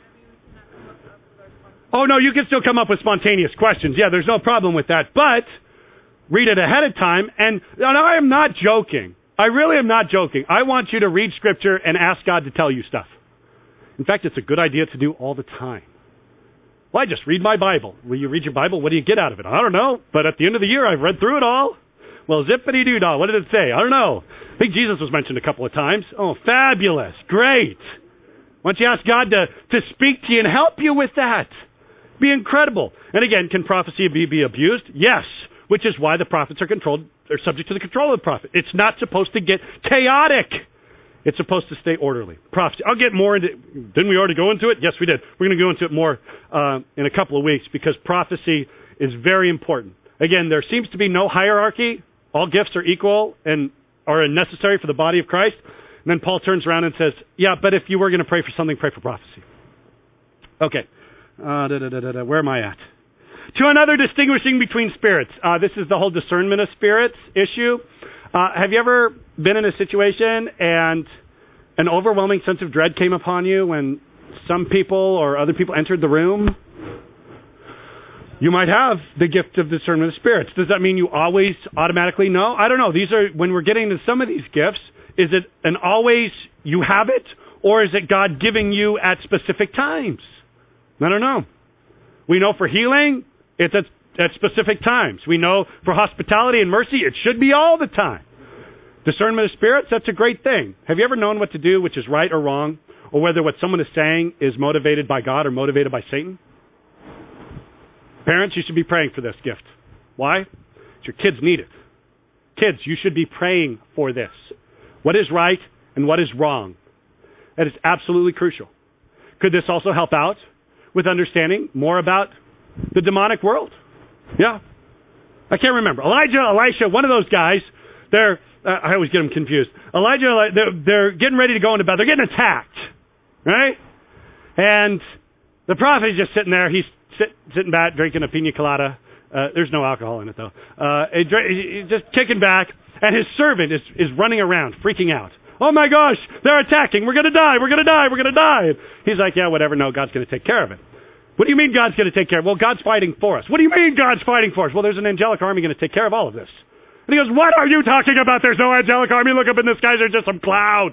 Oh, no, you can still come up with spontaneous questions. Yeah, there's no problem with that. But read it ahead of time, and, and I am not joking. I really am not joking. I want you to read Scripture and ask God to tell you stuff. In fact, it's a good idea to do all the time. Well, I just read my Bible. Will you read your Bible? What do you get out of it? I don't know. But at the end of the year, I've read through it all. Well, zippity-doo-dah. What did it say? I don't know. I think Jesus was mentioned a couple of times. Oh, fabulous. Great. Why don't you ask God to, to speak to you and help you with that? Be incredible. And again, can prophecy be, be abused? Yes. Which is why the prophets are controlled, are subject to the control of the prophet. It's not supposed to get chaotic. It's supposed to stay orderly. Prophecy. I'll get more into. Didn't we already go into it? Yes, we did. We're going to go into it more uh, in a couple of weeks because prophecy is very important. Again, there seems to be no hierarchy. All gifts are equal and are necessary for the body of Christ. And then Paul turns around and says, "Yeah, but if you were going to pray for something, pray for prophecy." Okay. Uh, da, da, da, da, da. Where am I at? To another distinguishing between spirits. Uh, this is the whole discernment of spirits issue. Uh, have you ever been in a situation and an overwhelming sense of dread came upon you when some people or other people entered the room? You might have the gift of discernment of spirits. Does that mean you always automatically know? I don't know. These are, when we're getting to some of these gifts, is it an always you have it, or is it God giving you at specific times? I don't know. We know for healing, it's at, at specific times. We know for hospitality and mercy, it should be all the time. Discernment of spirits, that's a great thing. Have you ever known what to do, which is right or wrong, or whether what someone is saying is motivated by God or motivated by Satan? Parents, you should be praying for this gift. Why? Your kids need it. Kids, you should be praying for this. What is right and what is wrong? That is absolutely crucial. Could this also help out with understanding more about the demonic world? Yeah. I can't remember. Elijah, Elisha, one of those guys, they're, uh, I always get them confused. Elijah, they're, they're getting ready to go into battle. They're getting attacked, right? And the prophet is just sitting there. He's sit, sitting back, drinking a pina colada. Uh, there's no alcohol in it, though. Uh, he, he's just kicking back, and his servant is, is running around, freaking out. Oh, my gosh, they're attacking. We're going to die. We're going to die. We're going to die. He's like, yeah, whatever. No, God's going to take care of it. What do you mean God's going to take care of it? Well, God's fighting for us. What do you mean God's fighting for us? Well, there's an angelic army going to take care of all of this. And he goes, what are you talking about? There's no angelic army. Look up in the skies. There's just some clouds.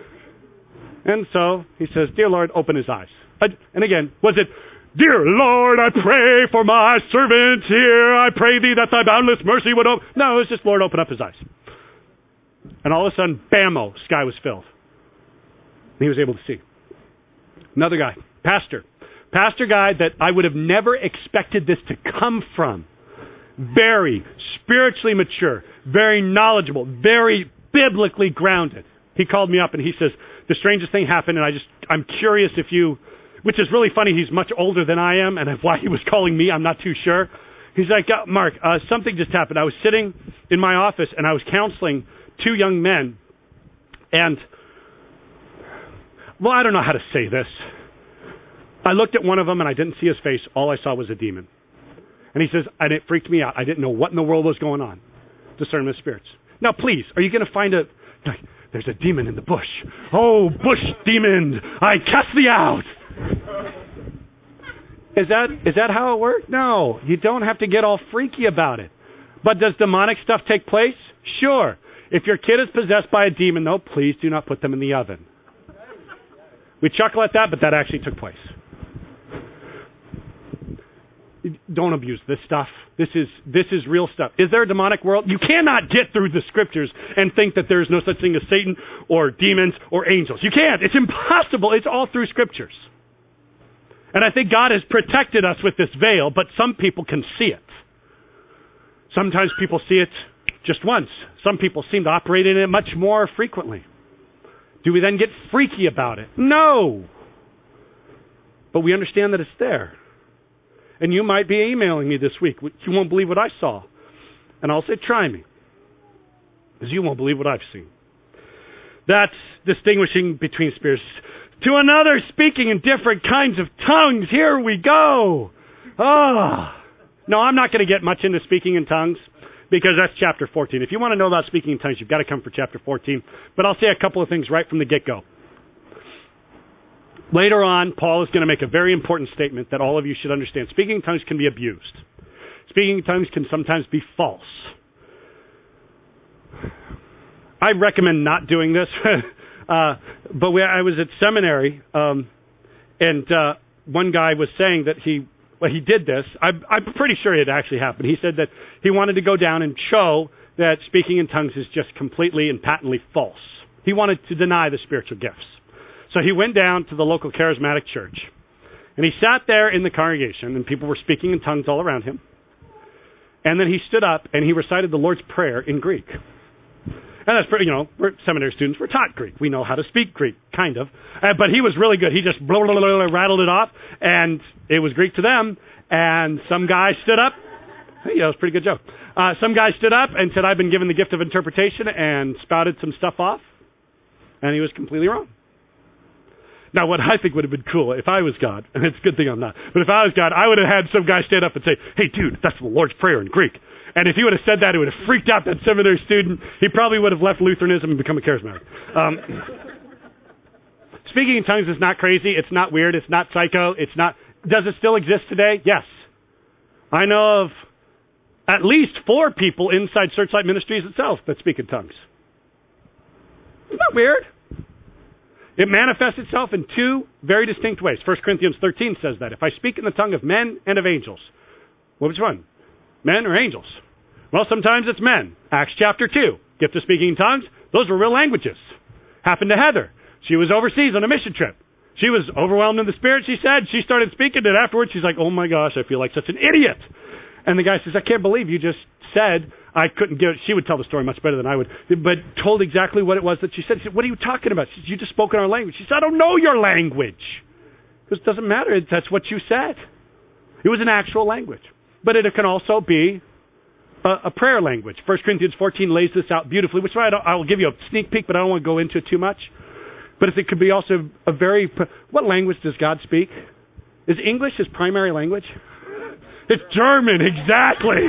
And so he says, dear Lord, open his eyes. And again, was it, dear Lord, I pray for my servant here. I pray thee that thy boundless mercy would open. No, it was just, Lord, open up his eyes. And all of a sudden, bammo, sky was filled. And he was able to see. Another guy, pastor. Pastor guy that I would have never expected this to come from. Very spiritually mature, very knowledgeable, very biblically grounded. He called me up and he says, the strangest thing happened, and I just, I'm curious if you, which is really funny, he's much older than I am, and why he was calling me, I'm not too sure. He's like, uh, Mark, uh, something just happened. I was sitting in my office, and I was counseling two young men, and, well, I don't know how to say this. I looked at one of them, and I didn't see his face. All I saw was a demon. And he says, and it freaked me out. I didn't know what in the world was going on. Discernment of spirits. Now, please, are you going to find a, like, there's a demon in the bush. Oh, bush demon, I cast thee out. Is that is that how it works? No, you don't have to get all freaky about it. But does demonic stuff take place? Sure. If your kid is possessed by a demon, though, please do not put them in the oven. We chuckle at that, but that actually took place. Don't abuse this stuff. This is this is real stuff. Is there a demonic world? You cannot get through the scriptures and think that there is no such thing as Satan or demons or angels. You can't. It's impossible. It's all through scriptures. And I think God has protected us with this veil, but some people can see it. Sometimes people see it just once. Some people seem to operate in it much more frequently. Do we then get freaky about it? No. But we understand that it's there. And you might be emailing me this week. You won't believe what I saw. And I'll say, try me. Because you won't believe what I've seen. That's distinguishing between spirits. To another, speaking in different kinds of tongues. Here we go. Ah. Oh. No, I'm not going to get much into speaking in tongues, because that's chapter fourteen. If you want to know about speaking in tongues, you've got to come for chapter fourteen. But I'll say a couple of things right from the get-go. Later on, Paul is going to make a very important statement that all of you should understand. Speaking in tongues can be abused. Speaking in tongues can sometimes be false. I recommend not doing this. uh, but we, I was at seminary, um, and uh, one guy was saying that he, well, he did this. I, I'm pretty sure it actually happened. He said that he wanted to go down and show that speaking in tongues is just completely and patently false. He wanted to deny the spiritual gifts. So he went down to the local charismatic church, and he sat there in the congregation, and people were speaking in tongues all around him. And then he stood up, and he recited the Lord's Prayer in Greek. And that's pretty, you know, we're seminary students. We're taught Greek. We know how to speak Greek, kind of. Uh, but he was really good. He just blah, blah, blah, blah, rattled it off, and it was Greek to them. And some guy stood up. Hey, yeah, it was a pretty good joke. Uh, some guy stood up and said, I've been given the gift of interpretation, and spouted some stuff off. And he was completely wrong. Now, what I think would have been cool, if I was God, and it's a good thing I'm not, but if I was God, I would have had some guy stand up and say, hey, dude, that's the Lord's Prayer in Greek. And if he would have said that, it would have freaked out that seminary student. He probably would have left Lutheranism and become a charismatic. Um, speaking in tongues is not crazy. It's not weird. It's not psycho. It's not. Does it still exist today? Yes. I know of at least four people inside Searchlight Ministries itself that speak in tongues. Isn't that weird? It manifests itself in two very distinct ways. First Corinthians thirteen says that. If I speak in the tongue of men and of angels, well, which one? Men or angels? Well, sometimes it's men. Acts chapter two, gift of speaking in tongues. Those were real languages. Happened to Heather. She was overseas on a mission trip. She was overwhelmed in the Spirit, she said. She started speaking, and afterwards she's like, oh my gosh, I feel like such an idiot. And the guy says, I can't believe you just said I couldn't give it. She would tell the story much better than I would, but told exactly what it was that she said. She said, what are you talking about? She said, you just spoke in our language. She said, I don't know your language. Because it doesn't matter. That's what you said. It was an actual language. But it can also be a, a prayer language. First Corinthians fourteen lays this out beautifully, which I, don't, I will give you a sneak peek, but I don't want to go into it too much. But it could be also a very... What language does God speak? Is English his primary language? It's German, exactly.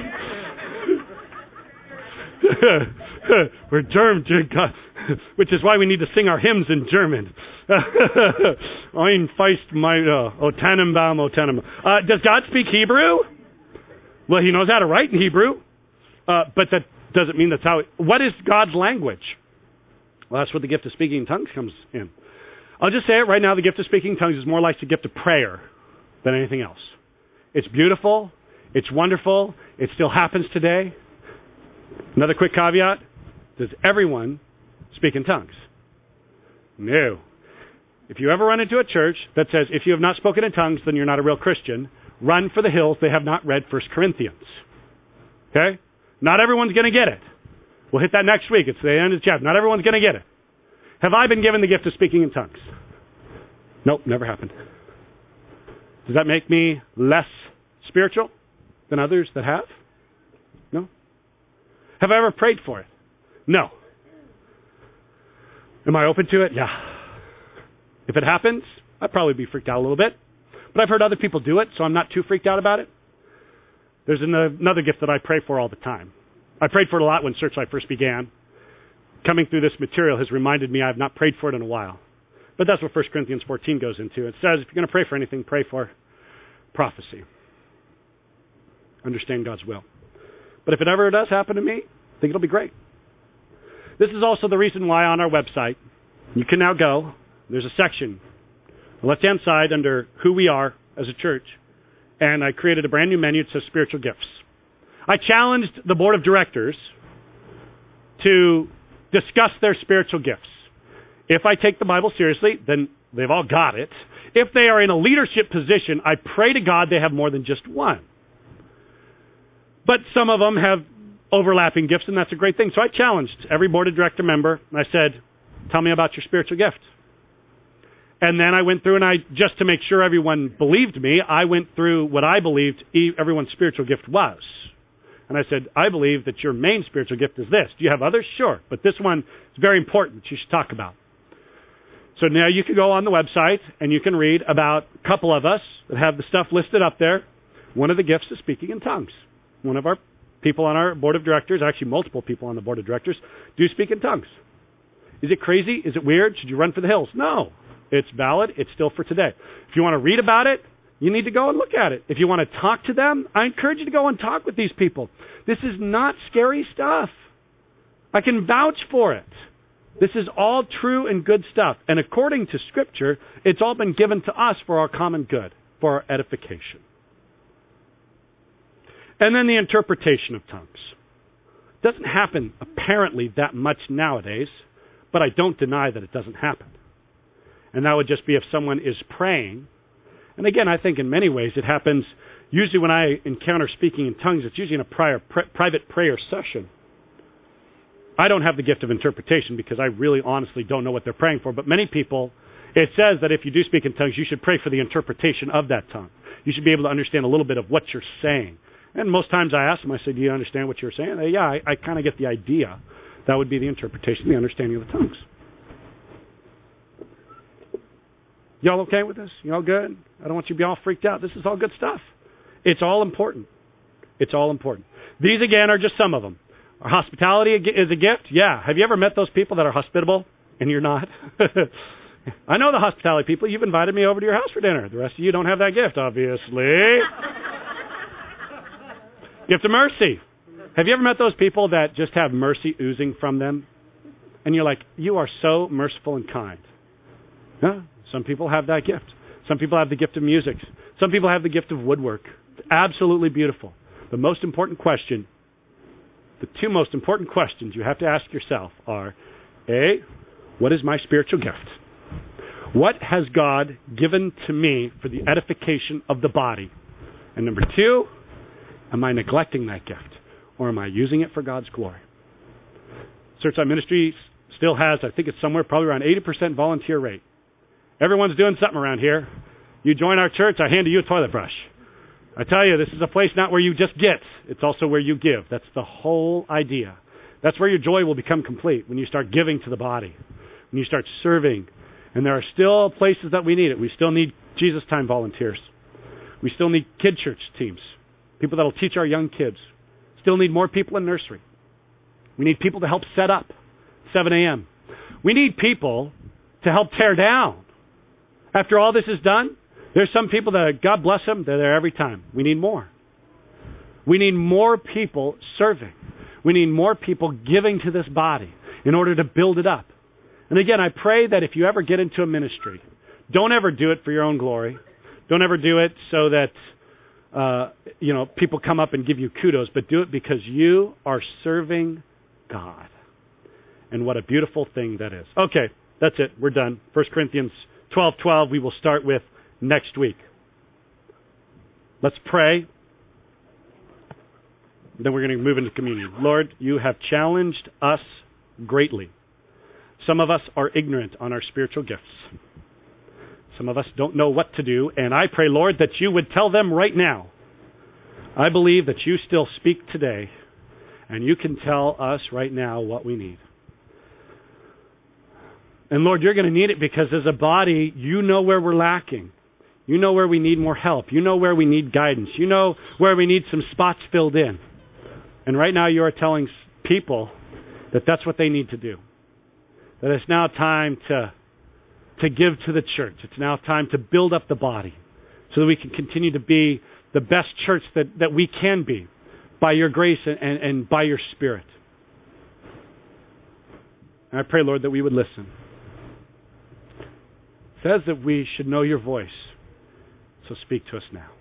We're German, which is why we need to sing our hymns in German. Ein Feist mein, O Tannenbaum, O Tannenbaum. Uh, does God speak Hebrew? Well, he knows how to write in Hebrew, uh, but that doesn't mean that's how... It, what is God's language? Well, that's where the gift of speaking in tongues comes in. I'll just say it right now, the gift of speaking in tongues is more like the gift of prayer than anything else. It's beautiful. It's wonderful. It still happens today. Another quick caveat. Does everyone speak in tongues? No. If you ever run into a church that says, if you have not spoken in tongues, then you're not a real Christian, run for the hills. They have not read First Corinthians. Okay? Not everyone's going to get it. We'll hit that next week. It's the end of the chapter. Not everyone's going to get it. Have I been given the gift of speaking in tongues? Nope, never happened. Does that make me less spiritual than others that have? No. Have I ever prayed for it? No. Am I open to it? Yeah. If it happens, I'd probably be freaked out a little bit. But I've heard other people do it, so I'm not too freaked out about it. There's another gift that I pray for all the time. I prayed for it a lot when Searchlight first began. Coming through this material has reminded me I have not prayed for it in a while. But that's what First Corinthians fourteen goes into. It says, if you're going to pray for anything, pray for prophecy. Understand God's will. But if it ever does happen to me, I think it'll be great. This is also the reason why on our website, you can now go, there's a section on the left-hand side under who we are as a church, and I created a brand new menu that says spiritual gifts. I challenged the board of directors to discuss their spiritual gifts. If I take the Bible seriously, then they've all got it. If they are in a leadership position, I pray to God they have more than just one. But some of them have overlapping gifts, and that's a great thing. So I challenged every board of director member, and I said, tell me about your spiritual gift. And then I went through, and I, just to make sure everyone believed me, I went through what I believed everyone's spiritual gift was. And I said, I believe that your main spiritual gift is this. Do you have others? Sure. But this one is very important that you should talk about. So now you can go on the website, and you can read about a couple of us that have the stuff listed up there. One of the gifts is speaking in tongues. One of our people on our board of directors, actually multiple people on the board of directors, do speak in tongues. Is it crazy? Is it weird? Should you run for the hills? No. It's valid. It's still for today. If you want to read about it, you need to go and look at it. If you want to talk to them, I encourage you to go and talk with these people. This is not scary stuff. I can vouch for it. This is all true and good stuff. And according to Scripture, it's all been given to us for our common good, for our edification. And then the interpretation of tongues. It doesn't happen apparently that much nowadays, but I don't deny that it doesn't happen. And that would just be if someone is praying. And again, I think in many ways it happens, usually when I encounter speaking in tongues, it's usually in a prior, pri- private prayer session. I don't have the gift of interpretation because I really honestly don't know what they're praying for. But many people, it says that if you do speak in tongues, you should pray for the interpretation of that tongue. You should be able to understand a little bit of what you're saying. And most times I ask them, I say, do you understand what you're saying? They, yeah, I, I kind of get the idea. That would be the interpretation, the understanding of the tongues. Y'all okay with this? Y'all good? I don't want you to be all freaked out. This is all good stuff. It's all important. It's all important. These, again, are just some of them. Our hospitality is a gift? Yeah. Have you ever met those people that are hospitable and you're not? I know the hospitality people. You've invited me over to your house for dinner. The rest of you don't have that gift, obviously. Gift of mercy. Have you ever met those people that just have mercy oozing from them? And you're like, you are so merciful and kind. Yeah. Some people have that gift. Some people have the gift of music. Some people have the gift of woodwork. It's absolutely beautiful. The most important question, the two most important questions you have to ask yourself are, A, what is my spiritual gift? What has God given to me for the edification of the body? And number two, am I neglecting that gift? Or am I using it for God's glory? Searchlight Ministries still has, I think it's somewhere probably around eighty percent volunteer rate. Everyone's doing something around here. You join our church, I hand you a toilet brush. I tell you, this is a place not where you just get. It's also where you give. That's the whole idea. That's where your joy will become complete, when you start giving to the body, when you start serving. And there are still places that we need it. We still need Jesus Time volunteers. We still need kid church teams, people that will teach our young kids. Still need more people in nursery. We need people to help set up seven a.m. We need people to help tear down. After all this is done, there's some people that, God bless them, they're there every time. We need more. We need more people serving. We need more people giving to this body in order to build it up. And again, I pray that if you ever get into a ministry, don't ever do it for your own glory. Don't ever do it so that uh, you know people come up and give you kudos, but do it because you are serving God. And what a beautiful thing that is. Okay, that's it. We're done. First Corinthians twelve twelve we will start with next week. Let's pray. Then we're going to move into communion. Lord, you have challenged us greatly. Some of us are ignorant on our spiritual gifts. Some of us don't know what to do, and I pray, Lord, that you would tell them right now. I believe that you still speak today, and you can tell us right now what we need. And Lord, you're going to need it because as a body, you know where we're lacking. You know where we need more help. You know where we need guidance. You know where we need some spots filled in. And right now you are telling people that that's what they need to do. That it's now time to, to give to the church. It's now time to build up the body so that we can continue to be the best church that, that we can be by your grace and, and, and by your Spirit. And I pray, Lord, that we would listen. It says that we should know your voice. So speak to us now.